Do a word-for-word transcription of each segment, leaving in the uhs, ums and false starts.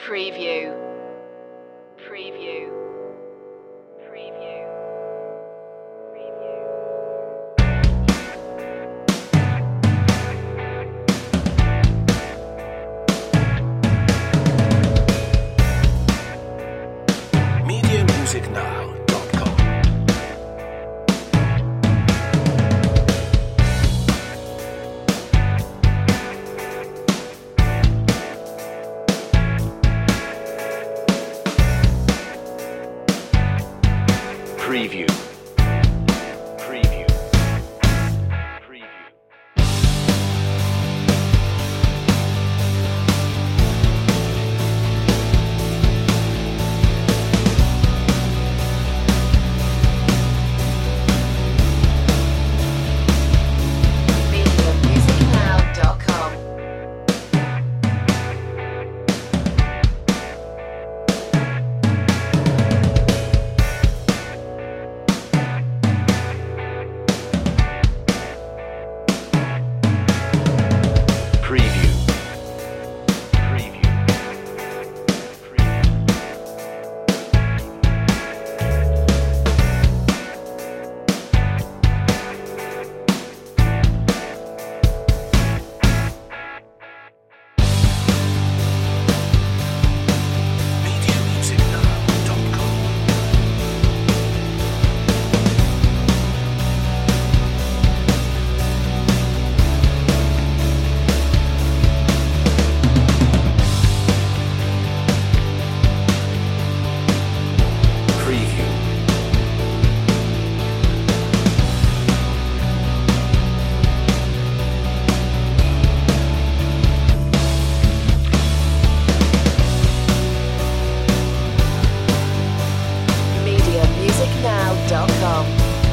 Preview. Preview. Preview. media music now dot com. Preview. Preview. Preview. media music now dot com. Preview. Preview. Preview. media music now dot com. Preview. media music now dot com.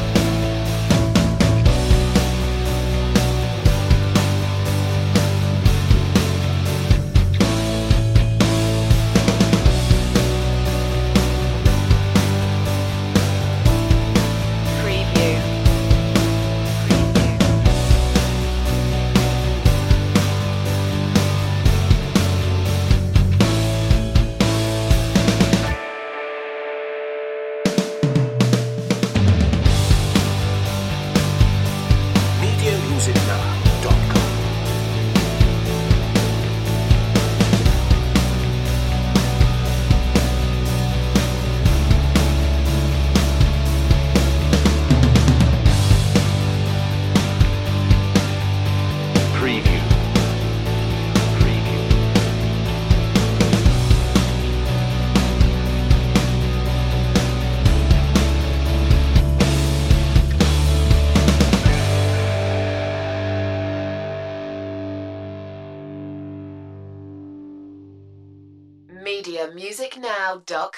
Preview. media music now dot com. Preview. Preview. media music now dot com.